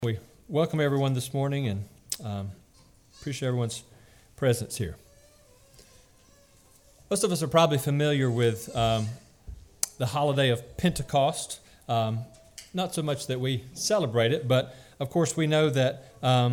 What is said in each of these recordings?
We welcome everyone this morning and appreciate everyone's presence here. Most of us are probably familiar with the holiday of Pentecost. Not so much that we celebrate it, but of course we know that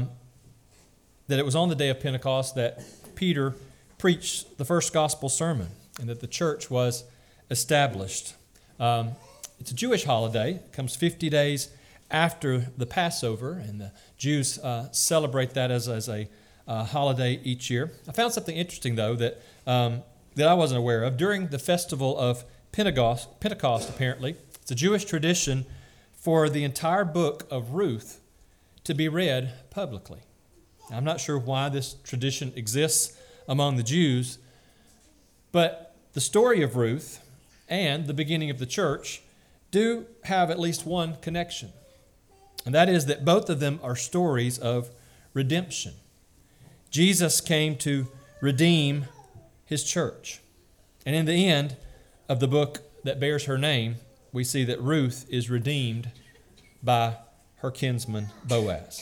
it was on the day of Pentecost that Peter preached the first gospel sermon and that the church was established. It's a Jewish holiday. It comes 50 days after the Passover, and the Jews celebrate that as a holiday each year. I found something interesting, though, that I wasn't aware of. During the festival of Pentecost, apparently, it's a Jewish tradition for the entire book of Ruth to be read publicly. Now, I'm not sure why this tradition exists among the Jews, but the story of Ruth and the beginning of the church do have at least one connection. And that is that both of them are stories of redemption. Jesus came to redeem his church. And in the end of the book that bears her name, we see that Ruth is redeemed by her kinsman Boaz.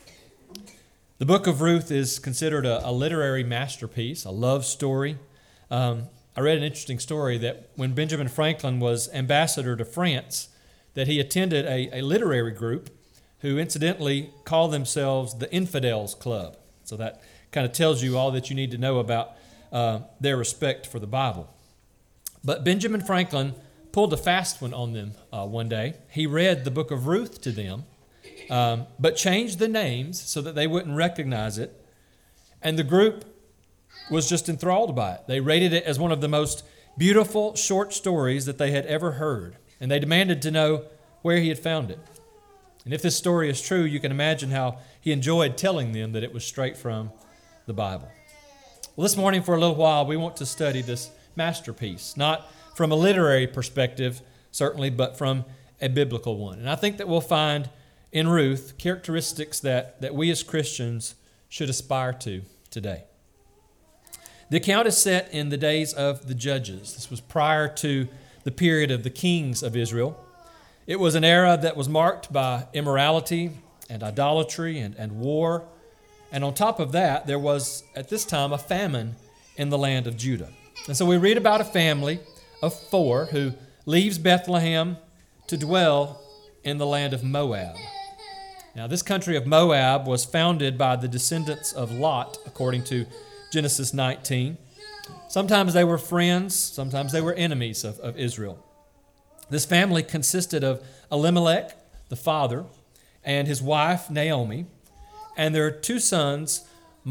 The book of Ruth is considered a literary masterpiece, a love story. I read an interesting story that when Benjamin Franklin was ambassador to France, that he attended a literary group who incidentally call themselves the Infidels Club. So that kind of tells you all that you need to know about their respect for the Bible. But Benjamin Franklin pulled a fast one on them one day. He read the book of Ruth to them, but changed the names so that they wouldn't recognize it. And the group was just enthralled by it. They rated it as one of the most beautiful short stories that they had ever heard. And they demanded to know where he had found it. And if this story is true, you can imagine how he enjoyed telling them that it was straight from the Bible. Well, this morning for a little while, we want to study this masterpiece, not from a literary perspective, certainly, but from a biblical one. And I think that we'll find in Ruth characteristics that we as Christians should aspire to today. The account is set in the days of the Judges. This was prior to the period of the kings of Israel. It was an era that was marked by immorality and idolatry and war. And on top of that, there was, at this time, a famine in the land of Judah. And so we read about a family of 4 who leaves Bethlehem to dwell in the land of Moab. Now, this country of Moab was founded by the descendants of Lot, according to Genesis 19. Sometimes they were friends, sometimes they were enemies of Israel. This family consisted of Elimelech, the father, and his wife, Naomi, and their 2 sons,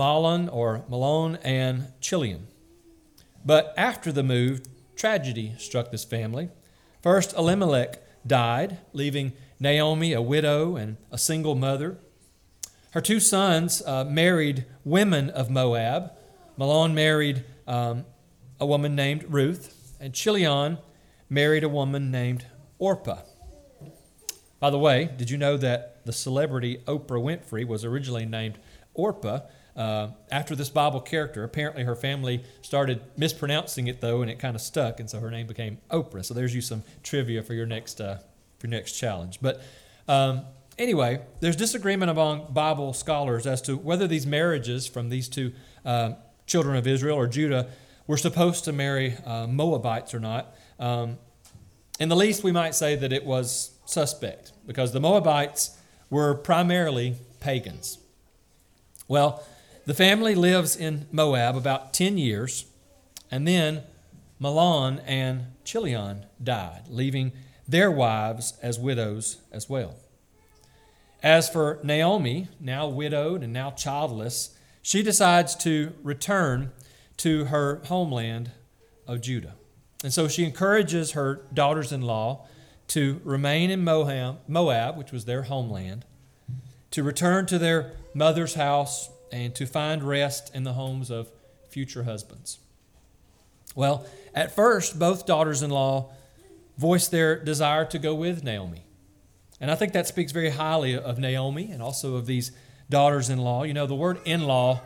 Mahlon and Chilion. But after the move, tragedy struck this family. First, Elimelech died, leaving Naomi a widow and a single mother. Her 2 sons married women of Moab. Mahlon married a woman named Ruth, and Chilion married a woman named Orpah. By the way, did you know that the celebrity Oprah Winfrey was originally named Orpah after this Bible character? Apparently her family started mispronouncing it, though, and it kind of stuck, and so her name became Oprah. So there's you some trivia for your next challenge. But anyway, there's disagreement among Bible scholars as to whether these marriages from these 2 children of Israel or Judah were supposed to marry Moabites or not. In the least, we might say that it was suspect because the Moabites were primarily pagans. Well, the family lives in Moab about 10 years, and then Mahlon and Chilion died, leaving their wives as widows as well. As for Naomi, now widowed and now childless, she decides to return to her homeland of Judah. And so she encourages her daughters-in-law to remain in Moab, which was their homeland, to return to their mother's house and to find rest in the homes of future husbands. Well, at first, both daughters-in-law voiced their desire to go with Naomi. And I think that speaks very highly of Naomi and also of these daughters-in-law. You know, the word in-law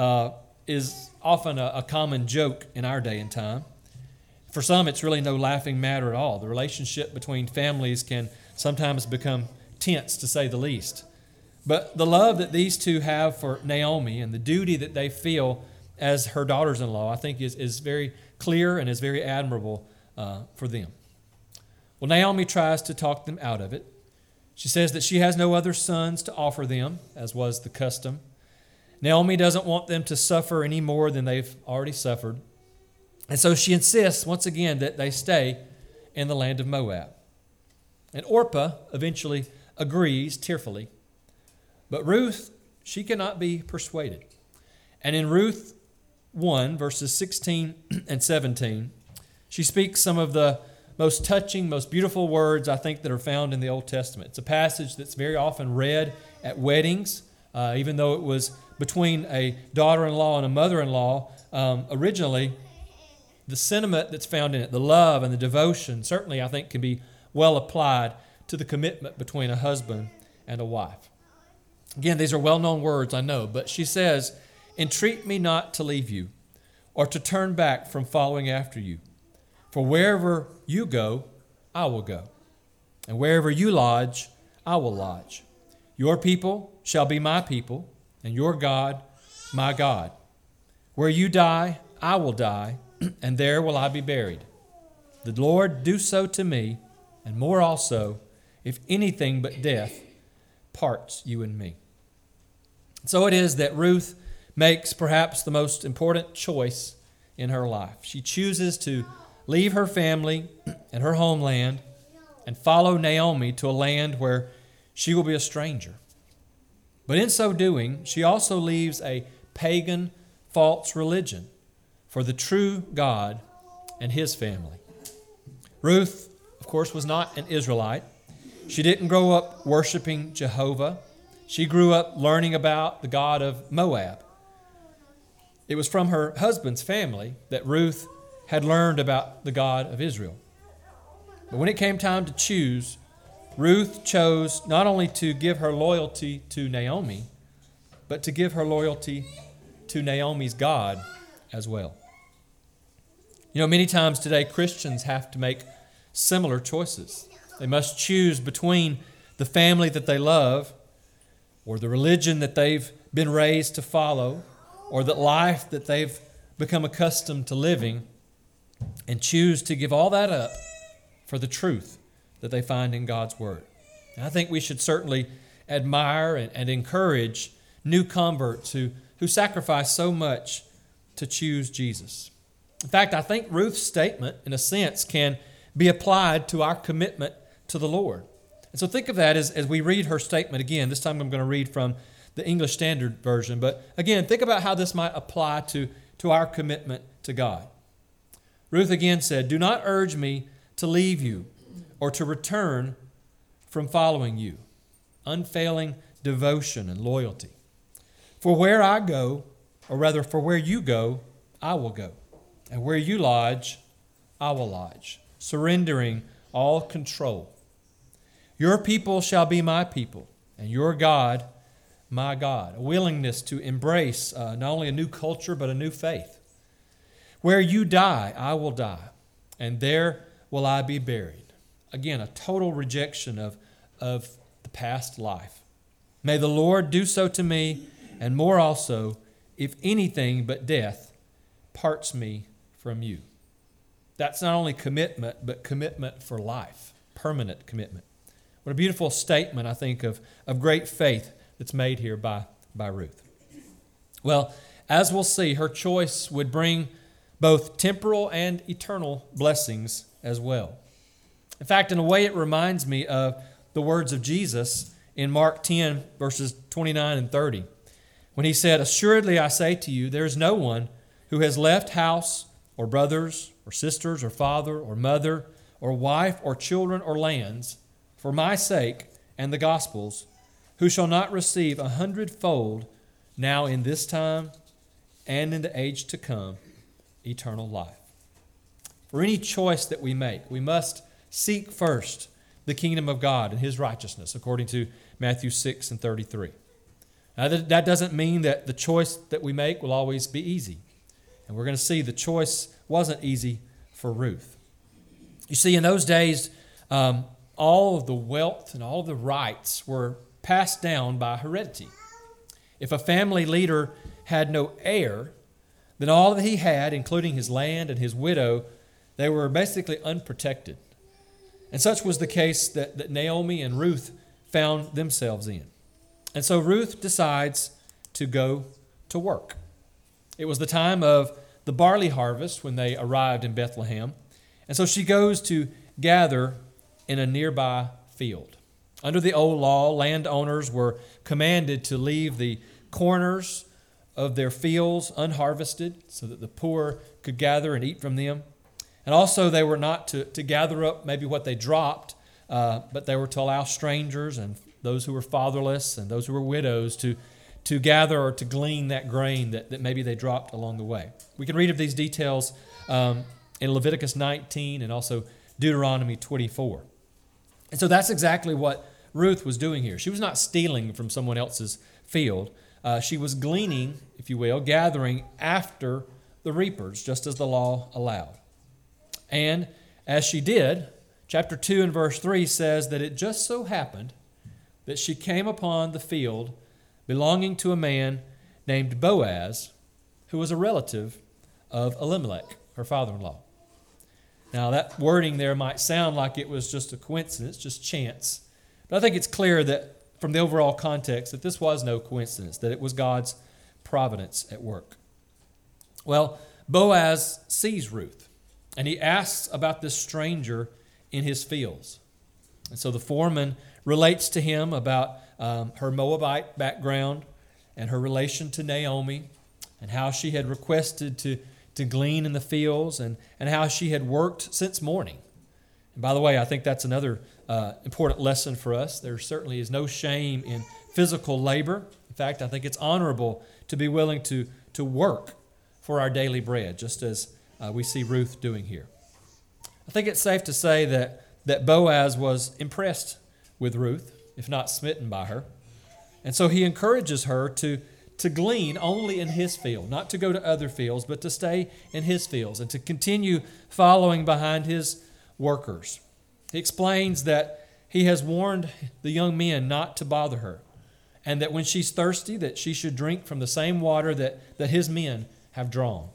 is often a common joke in our day and time. For some, it's really no laughing matter at all. The relationship between families can sometimes become tense, to say the least. But the love that these two have for Naomi and the duty that they feel as her daughters-in-law, I think is very clear and is very admirable for them. Well, Naomi tries to talk them out of it. She says that she has no other sons to offer them, as was the custom. Naomi doesn't want them to suffer any more than they've already suffered. And so she insists, once again, that they stay in the land of Moab. And Orpah eventually agrees tearfully. But Ruth, she cannot be persuaded. And in Ruth 1, verses 16 and 17, she speaks some of the most touching, most beautiful words, I think, that are found in the Old Testament. It's a passage that's very often read at weddings, even though it was between a daughter-in-law and a mother-in-law. Originally, the sentiment that's found in it, the love and the devotion, certainly I think can be well applied to the commitment between a husband and a wife. Again, these are well-known words, I know, but she says, "Entreat me not to leave you, or to turn back from following after you. For wherever you go, I will go, and wherever you lodge, I will lodge. Your people shall be my people, and your God, my God. Where you die, I will die, and there will I be buried. The Lord do so to me, and more also, if anything but death parts you and me." So it is that Ruth makes perhaps the most important choice in her life. She chooses to leave her family and her homeland and follow Naomi to a land where she will be a stranger. But in so doing, she also leaves a pagan, false religion for the true God and His family. Ruth, of course, was not an Israelite. She didn't grow up worshiping Jehovah. She grew up learning about the God of Moab. It was from her husband's family that Ruth had learned about the God of Israel. But when it came time to choose, Ruth chose not only to give her loyalty to Naomi, but to give her loyalty to Naomi's God as well. You know, many times today Christians have to make similar choices. They must choose between the family that they love, or the religion that they've been raised to follow, or the life that they've become accustomed to living, and choose to give all that up for the truth that they find in God's Word. And I think we should certainly admire and encourage new converts who sacrifice so much to choose Jesus. In fact, I think Ruth's statement, in a sense, can be applied to our commitment to the Lord. And so think of that as we read her statement again. This time I'm going to read from the English Standard Version. But again, think about how this might apply to our commitment to God. Ruth again said, "Do not urge me to leave you or to return from following you." Unfailing devotion and loyalty. "For where I go, or rather for where you go, I will go. And where you lodge, I will lodge." Surrendering all control. "Your people shall be my people, and your God, my God." A willingness to embrace not only a new culture, but a new faith. "Where you die, I will die, and there will I be buried." Again, a total rejection of the past life. "May the Lord do so to me, and more also, if anything but death parts me from you." That's not only commitment, but commitment for life, permanent commitment. What a beautiful statement, I think, of great faith that's made here by Ruth. Well, as we'll see, her choice would bring both temporal and eternal blessings as well. In fact, in a way, it reminds me of the words of Jesus in Mark 10, verses 29 and 30, when He said, "Assuredly I say to you, there is no one who has left house or brothers or sisters or father or mother or wife or children or lands for my sake and the gospel's, who shall not receive 100-fold now in this time and in the age to come eternal life." For any choice that we make, we must seek first the kingdom of God and His righteousness, according to Matthew 6 and 33. Now, that doesn't mean that the choice that we make will always be easy. And we're going to see the choice wasn't easy for Ruth. You see, in those days, all of the wealth and all of the rights were passed down by heredity. If a family leader had no heir, then all that he had, including his land and his widow, they were basically unprotected. And such was the case that Naomi and Ruth found themselves in. And so Ruth decides to go to work. It was the time of the barley harvest when they arrived in Bethlehem. And so she goes to gather in a nearby field. Under the old law, landowners were commanded to leave the corners of their fields unharvested so that the poor could gather and eat from them. And also they were not to gather up maybe what they dropped, but they were to allow strangers and those who were fatherless and those who were widows to gather or to glean that grain that maybe they dropped along the way. We can read of these details in Leviticus 19 and also Deuteronomy 24. And so that's exactly what Ruth was doing here. She was not stealing from someone else's field. She was gleaning, if you will, gathering after the reapers, just as the law allowed. And as she did, chapter 2 and verse 3 says that it just so happened that she came upon the field belonging to a man named Boaz, who was a relative of Elimelech, her father-in-law. Now, that wording there might sound like it was just a coincidence, just chance. But I think it's clear that from the overall context that this was no coincidence, that it was God's providence at work. Well, Boaz sees Ruth, and he asks about this stranger in his fields. And so the foreman relates to him about her Moabite background and her relation to Naomi and how she had requested to glean in the fields and how she had worked since morning. And by the way, I think that's another important lesson for us. There certainly is no shame in physical labor. In fact, I think it's honorable to be willing to work for our daily bread, just as we see Ruth doing here. I think it's safe to say that Boaz was impressed with Ruth, if not smitten by her. And so he encourages her to glean only in his field, not to go to other fields, but to stay in his fields and to continue following behind his workers. He explains that he has warned the young men not to bother her, and that when she's thirsty, that she should drink from the same water that his men have drawn.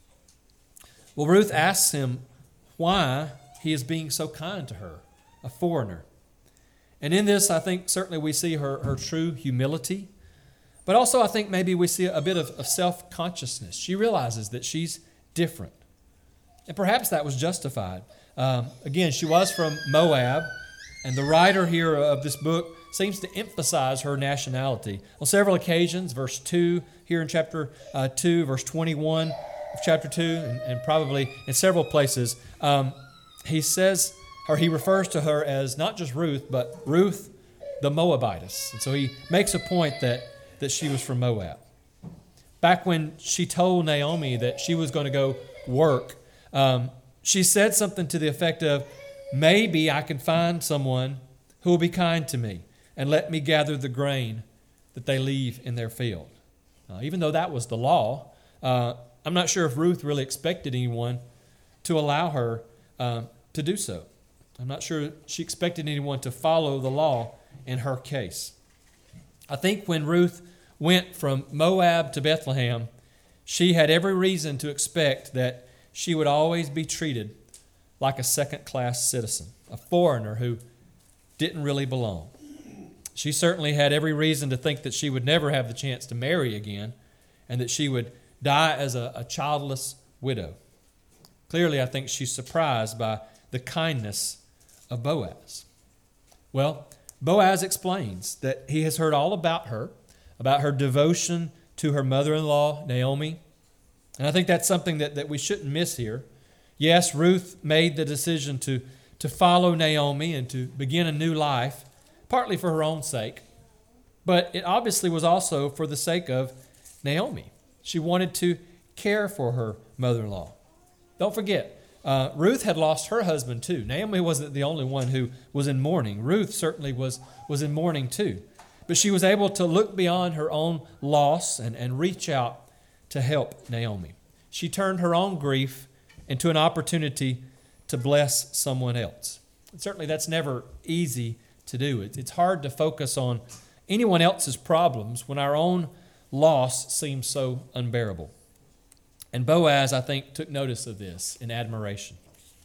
Well, Ruth asks him why he is being so kind to her, a foreigner. And in this, I think certainly we see her true humility, but also I think maybe we see a bit of self-consciousness. She realizes that she's different. And perhaps that was justified. Again, she was from Moab, and the writer here of this book seems to emphasize her nationality. On several occasions, verse 2 here in chapter 2, verse 21 of chapter 2, and probably in several places, he says, or he refers to her as not just Ruth, but Ruth the Moabitess. And so he makes a point that she was from Moab. Back when she told Naomi that she was going to go work, she said something to the effect of, maybe I can find someone who will be kind to me and let me gather the grain that they leave in their field. Even though that was the law, I'm not sure if Ruth really expected anyone to allow her to do so. I'm not sure she expected anyone to follow the law in her case. I think when Ruth went from Moab to Bethlehem, she had every reason to expect that she would always be treated like a second-class citizen, a foreigner who didn't really belong. She certainly had every reason to think that she would never have the chance to marry again and that she would die as a childless widow. Clearly, I think she's surprised by the kindness of Boaz. Well, Boaz explains that he has heard all about her devotion to her mother-in-law, Naomi. And I think that's something that we shouldn't miss here. Yes, Ruth made the decision to follow Naomi and to begin a new life, partly for her own sake, but it obviously was also for the sake of Naomi. She wanted to care for her mother-in-law. Don't forget, Ruth had lost her husband too. Naomi wasn't the only one who was in mourning. Ruth certainly was in mourning too. But she was able to look beyond her own loss and reach out to help Naomi. She turned her own grief into an opportunity to bless someone else. And certainly that's never easy to do. It's hard to focus on anyone else's problems when our own loss seems so unbearable. And Boaz, I think, took notice of this in admiration.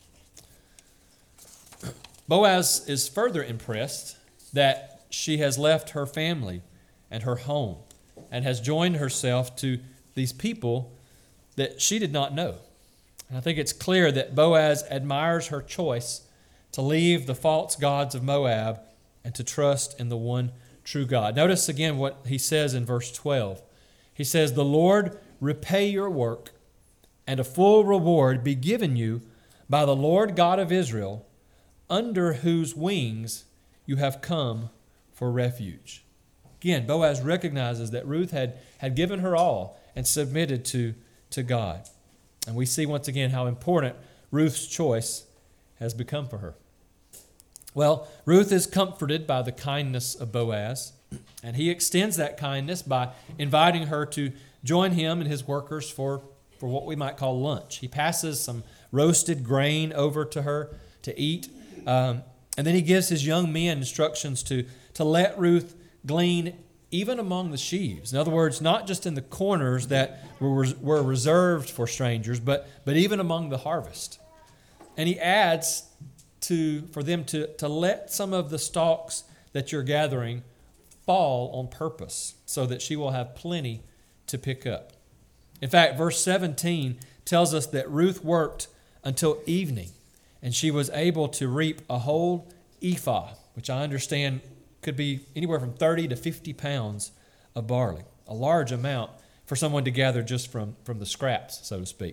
Boaz is further impressed that she has left her family and her home and has joined herself to these people that she did not know. And I think it's clear that Boaz admires her choice to leave the false gods of Moab and to trust in the one true God. Notice again what he says in verse 12. He says, "The Lord repay your work, and a full reward be given you by the Lord God of Israel, under whose wings you have come for refuge." Again, Boaz recognizes that Ruth had given her all and submitted to God. And we see once again how important Ruth's choice has become for her. Well, Ruth is comforted by the kindness of Boaz, and he extends that kindness by inviting her to join him and his workers for what we might call lunch. He passes some roasted grain over to her to eat, and then he gives his young men instructions to let Ruth glean even among the sheaves. In other words, not just in the corners that were reserved for strangers, but even among the harvest. And he adds for them to let some of the stalks that you're gathering fall on purpose so that she will have plenty to pick up. In fact, verse 17 tells us that Ruth worked until evening, and she was able to reap a whole ephah, which I understand could be anywhere from 30 to 50 pounds of barley, a large amount for someone to gather just from the scraps, so to speak.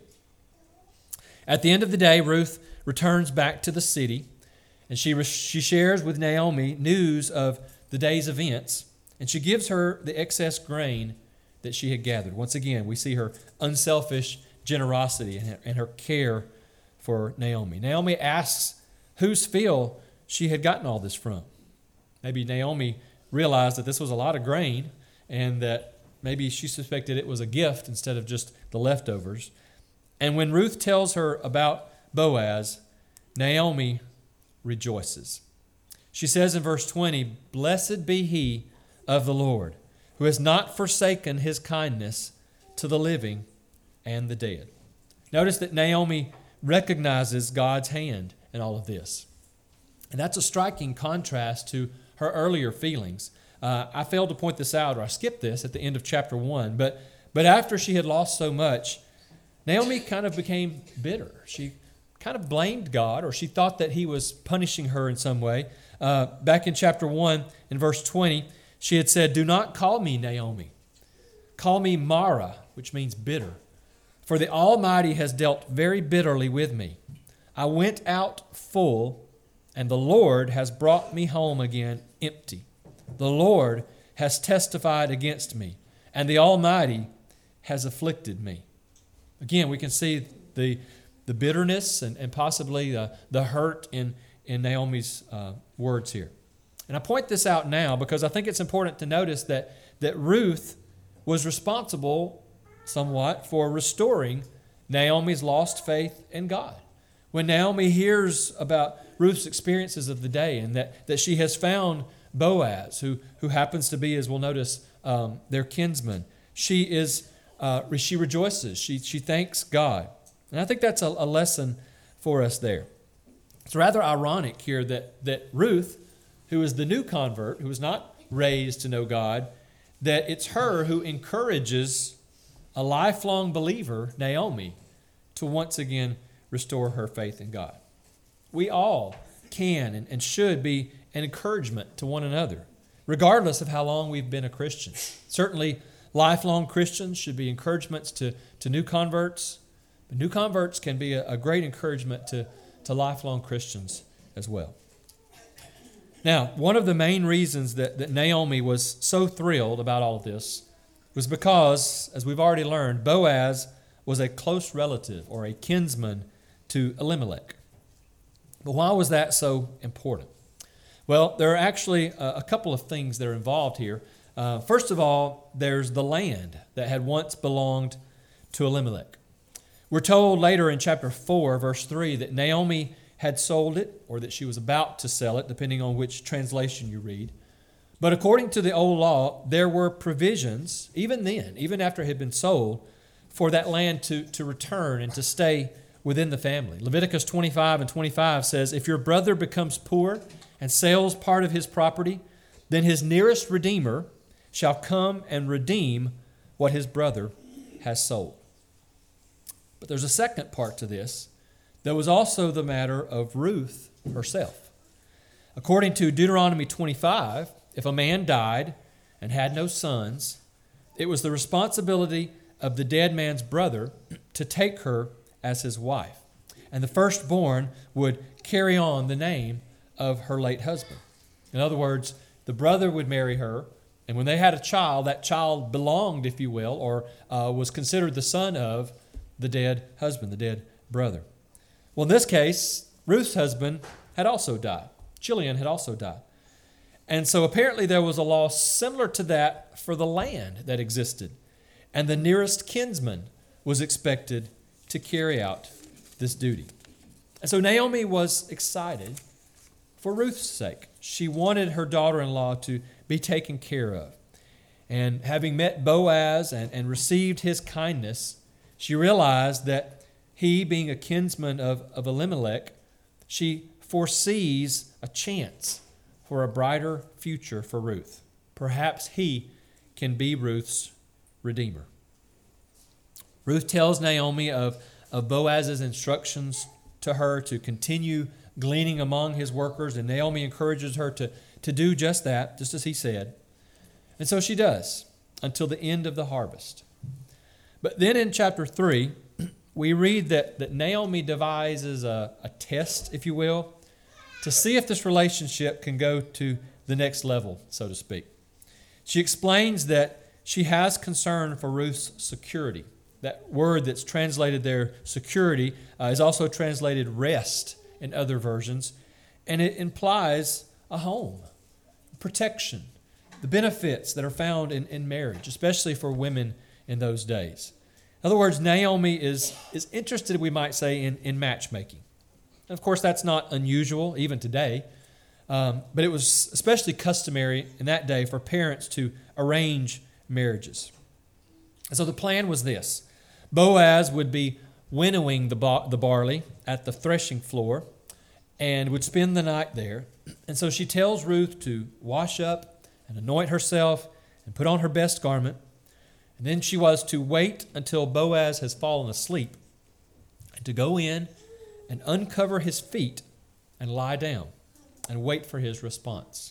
At the end of the day, Ruth returns back to the city, and she shares with Naomi news of the day's events, and she gives her the excess grain that she had gathered. Once again, we see her unselfish generosity and her care for Naomi. Naomi asks whose field she had gotten all this from. Maybe Naomi realized that this was a lot of grain and that maybe she suspected it was a gift instead of just the leftovers. And when Ruth tells her about Boaz, Naomi rejoices. She says in verse 20, "Blessed be he of the Lord, who has not forsaken his kindness to the living and the dead." Notice that Naomi recognizes God's hand in all of this. And that's a striking contrast to her earlier feelings. I failed to point this out, or I skipped this at the end of chapter 1, but after she had lost so much, Naomi kind of became bitter. She kind of blamed God, or she thought that he was punishing her in some way. Back in chapter 1, in verse 20, she had said, "Do not call me Naomi. Call me Mara," which means bitter. "For the Almighty has dealt very bitterly with me. I went out full, and the Lord has brought me home again empty. The Lord has testified against me, and the Almighty has afflicted me." Again, we can see the bitterness and possibly the hurt in Naomi's words here. And I point this out now because I think it's important to notice that Ruth was responsible somewhat for restoring Naomi's lost faith in God. When Naomi hears about Ruth's experiences of the day and that she has found Boaz, who happens to be, as we'll notice, their kinsman, she rejoices. She thanks God. And I think that's a lesson for us there. It's rather ironic here that Ruth, who is the new convert, who was not raised to know God, that it's her who encourages a lifelong believer, Naomi, to once again restore her faith in God. We all can and should be an encouragement to one another, regardless of how long we've been a Christian. Certainly, lifelong Christians should be encouragements to new converts, but new converts can be a great encouragement to lifelong Christians as well. Now, one of the main reasons that Naomi was so thrilled about all of this was because, as we've already learned, Boaz was a close relative or a kinsman to Elimelech. But why was that so important? Well, there are actually a couple of things that are involved here. First of all, there's the land that had once belonged to Elimelech. We're told later in chapter 4, verse 3, that Naomi had sold it, or that she was about to sell it, depending on which translation you read, But according to the old law, there were provisions, even then, even after it had been sold, for that land to return and to stay within the family. Leviticus 25 and 25 says, if your brother becomes poor and sells part of his property, then his nearest redeemer shall come and redeem what his brother has sold. But there's a second part to this. There was also the matter of Ruth herself. According to Deuteronomy 25, if a man died and had no sons, it was the responsibility of the dead man's brother to take her as his wife. And the firstborn would carry on the name of her late husband. In other words, the brother would marry her, and when they had a child, that child belonged, if you will, or was considered the son of the dead husband, the dead brother. Well, in this case, Ruth's husband had also died. Chilion had also died. And so apparently there was a law similar to that for the land that existed. And the nearest kinsman was expected to carry out this duty. And so Naomi was excited for Ruth's sake. She wanted her daughter-in-law to be taken care of. And having met Boaz and received his kindness, she realized that he, being a kinsman of Elimelech, she foresees a chance for a brighter future for Ruth. Perhaps he can be Ruth's redeemer. Ruth tells Naomi of Boaz's instructions to her to continue gleaning among his workers, and Naomi encourages her to do just that, just as he said. And so she does, until the end of the harvest. But then in chapter 3, we read that Naomi devises a test, if you will, to see if this relationship can go to the next level, so to speak. She explains that she has concern for Ruth's security. That word that's translated there, security, is also translated rest in other versions, and it implies a home, protection, the benefits that are found in marriage, especially for women in those days. In other words, Naomi is interested, we might say, in matchmaking. Of course, that's not unusual, even today, but it was especially customary in that day for parents to arrange marriages. And so the plan was this. Boaz would be winnowing the barley at the threshing floor and would spend the night there. And so she tells Ruth to wash up and anoint herself and put on her best garment. And then she was to wait until Boaz has fallen asleep and to go in and uncover his feet and lie down and wait for his response.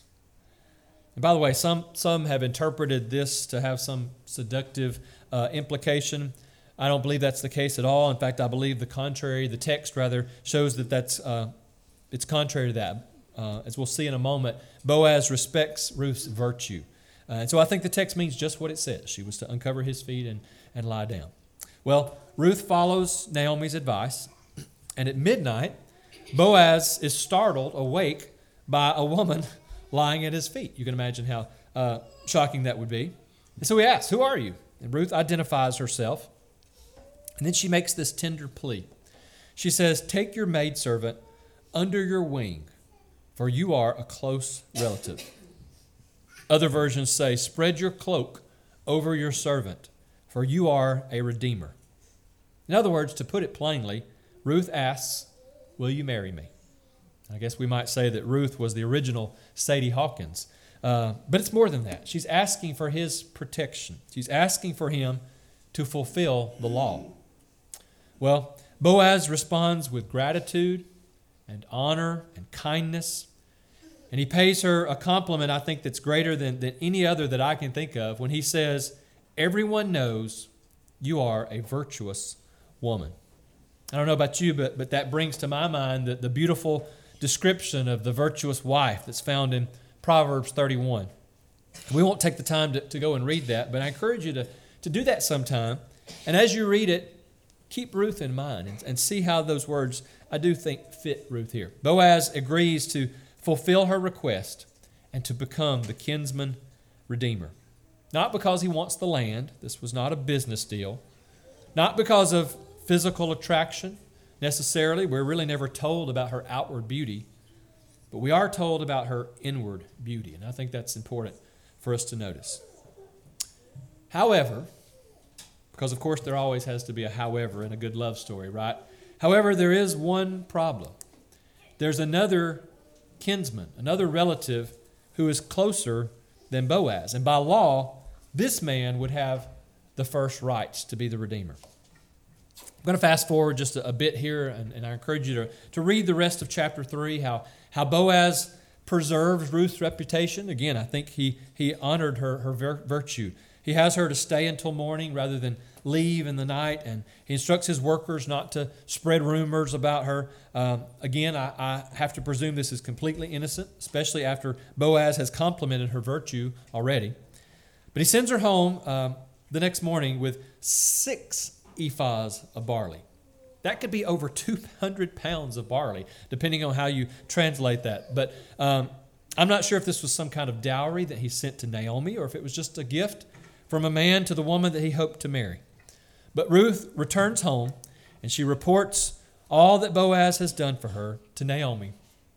And by the way, some have interpreted this to have some seductive implication. I don't believe that's the case at all. In fact, I believe the contrary. The text, rather, shows that it's contrary to that. As we'll see in a moment, Boaz respects Ruth's virtue. And so I think the text means just what it says. She was to uncover his feet and lie down. Well, Ruth follows Naomi's advice. And at midnight, Boaz is startled awake by a woman lying at his feet. You can imagine how shocking that would be. And so he asks, "Who are you?" And Ruth identifies herself. And then she makes this tender plea. She says, "Take your maidservant under your wing, for you are a close relative." Other versions say, "Spread your cloak over your servant, for you are a redeemer." In other words, to put it plainly, Ruth asks, "Will you marry me?" I guess we might say that Ruth was the original Sadie Hawkins. But it's more than that. She's asking for his protection. She's asking for him to fulfill the law. Well, Boaz responds with gratitude and honor and kindness. And he pays her a compliment, I think, that's greater than any other that I can think of when he says, "Everyone knows you are a virtuous woman." I don't know about you, but that brings to my mind the beautiful description of the virtuous wife that's found in Proverbs 31. We won't take the time to go and read that, but I encourage you to do that sometime. And as you read it, keep Ruth in mind and see how those words, I do think, fit Ruth here. Boaz agrees to fulfill her request and to become the kinsman redeemer. Not because he wants the land. This was not a business deal. Not because of physical attraction necessarily. We're really never told about her outward beauty. But we are told about her inward beauty, and I think that's important for us to notice. However, because of course there always has to be a however in a good love story, right? However, there is one problem. There's another kinsman, another relative who is closer than Boaz. And by law, this man would have the first rights to be the redeemer. I'm going to fast forward just a bit here, and I encourage you to read the rest of chapter 3, how Boaz preserves Ruth's reputation. Again, I think he honored her virtue. He has her to stay until morning rather than leave in the night, and he instructs his workers not to spread rumors about her. Again, I have to presume this is completely innocent, especially after Boaz has complimented her virtue already. But he sends her home the next morning with 6 ephahs of barley. That could be over 200 pounds of barley, depending on how you translate that. But I'm not sure if this was some kind of dowry that he sent to Naomi or if it was just a gift from a man to the woman that he hoped to marry. But Ruth returns home, and she reports all that Boaz has done for her to Naomi.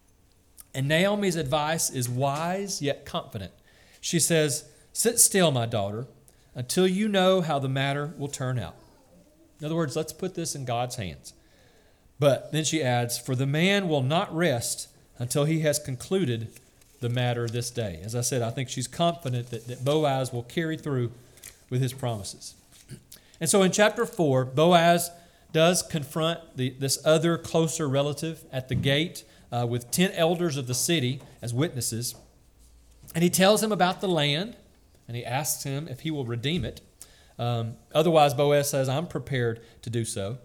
And Naomi's advice is wise yet confident. She says, "Sit still, my daughter, until you know how the matter will turn out." In other words, let's put this in God's hands. But then she adds, "For the man will not rest until he has concluded the matter this day." As I said, I think she's confident that Boaz will carry through with his promises. And so in chapter 4, Boaz does confront this other closer relative at the gate with 10 elders of the city as witnesses. And he tells him about the land, and he asks him if he will redeem it. Otherwise, Boaz says, "I'm prepared to do so."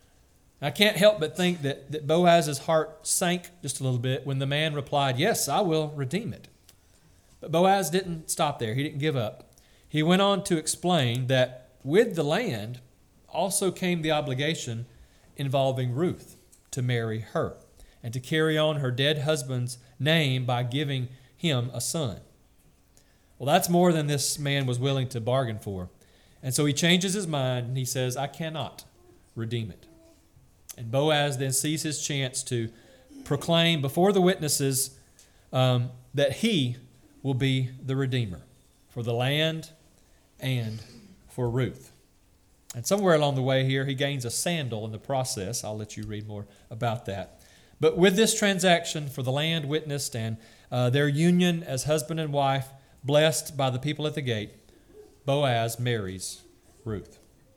I can't help but think that Boaz's heart sank just a little bit when the man replied, "Yes, I will redeem it." But Boaz didn't stop there. He didn't give up. He went on to explain that with the land also came the obligation involving Ruth to marry her and to carry on her dead husband's name by giving him a son. Well, that's more than this man was willing to bargain for. And so he changes his mind and he says, "I cannot redeem it." And Boaz then sees his chance to proclaim before the witnesses that he will be the redeemer for the land and for Ruth. And somewhere along the way here, he gains a sandal in the process. I'll let you read more about that. But with this transaction for the land witnessed and their union as husband and wife, blessed by the people at the gate, Boaz marries Ruth.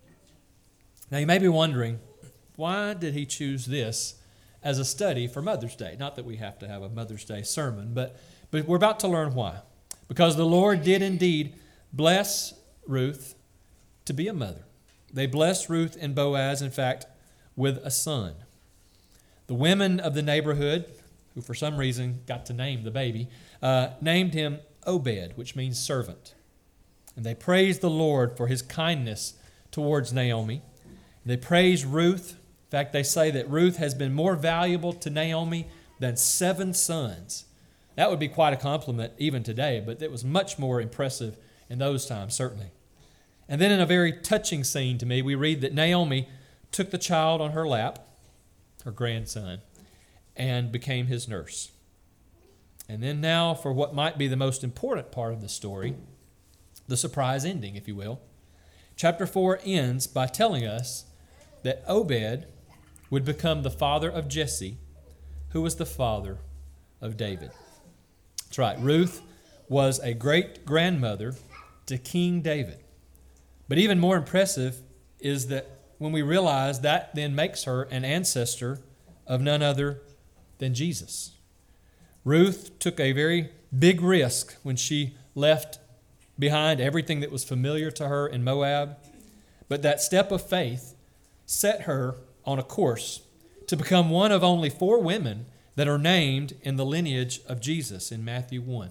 Now you may be wondering, why did he choose this as a study for Mother's Day? Not that we have to have a Mother's Day sermon, but we're about to learn why. Because the Lord did indeed bless Ruth to be a mother. They blessed Ruth and Boaz, in fact, with a son. The women of the neighborhood, who for some reason got to name the baby, named him Obed, which means servant. And they praised the Lord for his kindness towards Naomi. They praised Ruth. In fact, they say that Ruth has been more valuable to Naomi than 7 sons. That would be quite a compliment even today, but it was much more impressive in those times, certainly. And then in a very touching scene to me, we read that Naomi took the child on her lap, her grandson, and became his nurse. And then now for what might be the most important part of the story, the surprise ending, if you will. Chapter 4 ends by telling us that Obed would become the father of Jesse, who was the father of David. That's right. Ruth was a great-grandmother to King David. But even more impressive is that when we realize that then makes her an ancestor of none other than Jesus. Ruth took a very big risk when she left behind everything that was familiar to her in Moab. But that step of faith set her on a course to become one of only 4 women that are named in the lineage of Jesus in Matthew 1.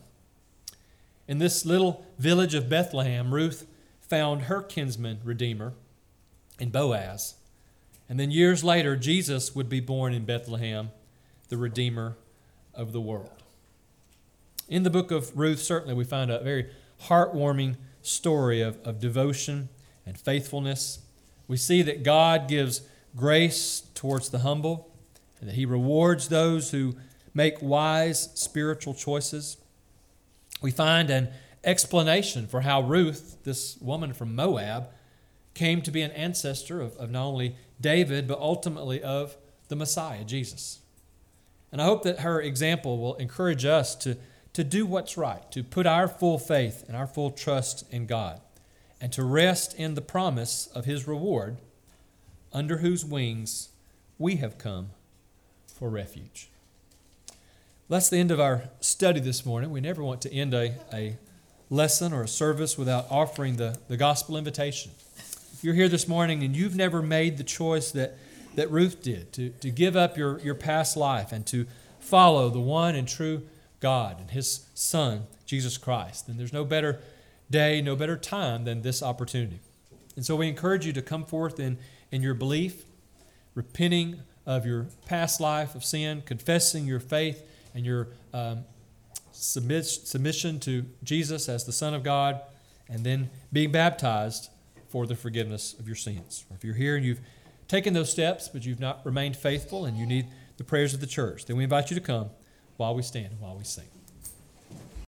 In this little village of Bethlehem, Ruth found her kinsman redeemer in Boaz. And then years later, Jesus would be born in Bethlehem, the Redeemer of the world. In the book of Ruth, certainly we find a very heartwarming story of devotion and faithfulness. We see that God gives grace towards the humble and that He rewards those who make wise spiritual choices. We find an explanation for how Ruth, this woman from Moab, came to be an ancestor of not only David, but ultimately of the Messiah, Jesus. And I hope that her example will encourage us to do what's right, to put our full faith and our full trust in God, and to rest in the promise of His reward, under whose wings we have come for refuge. That's the end of our study this morning. We never want to end a lesson or a service without offering the gospel invitation. If you're here this morning and you've never made the choice that Ruth did, to give up your past life and to follow the one and true God and His Son, Jesus Christ, then there's no better day, no better time than this opportunity. And so we encourage you to come forth in your belief, repenting of your past life of sin, confessing your faith and your submission to Jesus as the Son of God, and then being baptized for the forgiveness of your sins. Or if you're here and you've taken those steps, but you've not remained faithful and you need the prayers of the church, then we invite you to come while we stand and while we sing.